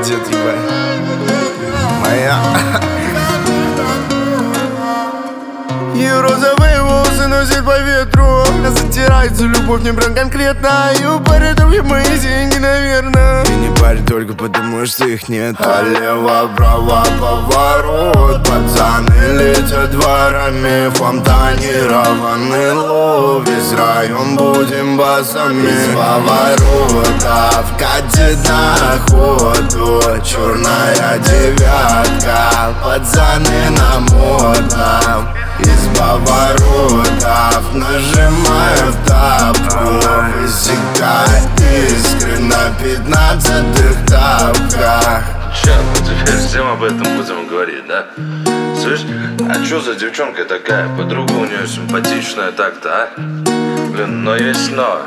дед, ебать. Моя. Ее розовые волосы носит по ветру. Затирается любовь не прям конкретно. Ее парят руки мои деньги, наверное. И не парят только потому, что их нет. А лево-право поворот. Пацаны летят дворами. Фонтанированный лов. Весь район будем басами. Из поворотов катит на охоту. Черная девятка. Пацаны на модном. Из поворотов нажимаю в тапку. Высекает искры на 15-х тапках. Че, ну теперь всем об этом будем говорить, да? Слышь, а чё за девчонка такая? Подруга у нее симпатичная так-то, а? Блин, но есть но.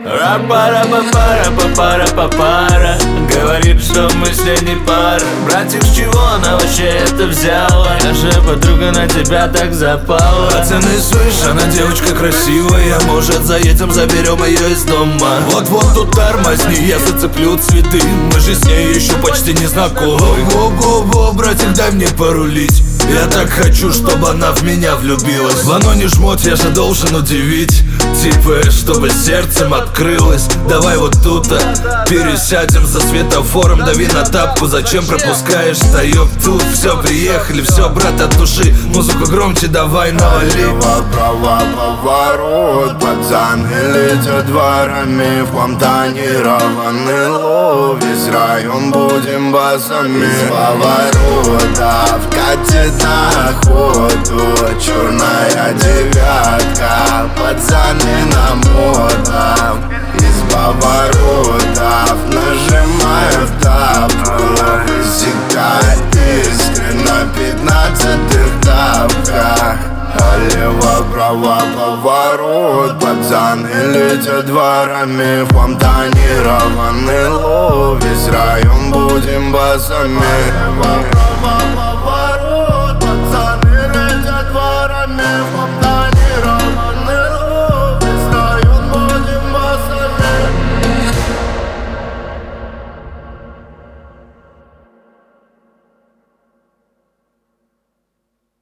Ра-пара-па-пара-па-пара-па-пара. Говорит, что мы с ней не пара. Братик, с чего она вообще это взяла? Наша подруга на тебя так запала. Пацаны, слышь, она девочка красивая. Может, заедем, заберем ее из дома. Вот-вот тут тормозни, я зацеплю цветы. Мы же с ней еще почти не знакомы. Во-во-во, братик, дай мне порулить. Я так хочу, чтобы она в меня влюбилась. Звоно не жмот, я же должен удивить. Типа, чтобы сердцем открылось. Давай вот тут-то пересядем за светофором. Дави на тапку, зачем пропускаешь? Встаем тут, все, приехали, все, брат, от души. Музыку громче давай, навали. Лево-право поворот. Пацаны летят дворами. Фонтанированный лов. Весь район будем басами. Из поворотов катит на охоту. Черная девятка. Пацаны на модном. Из поворотов нажимаю в тапку. Высекает искры на 15-х тапках. А лево-право поворот. Пацаны летят дворами. Фонтанированный лов. Весь район будем басами.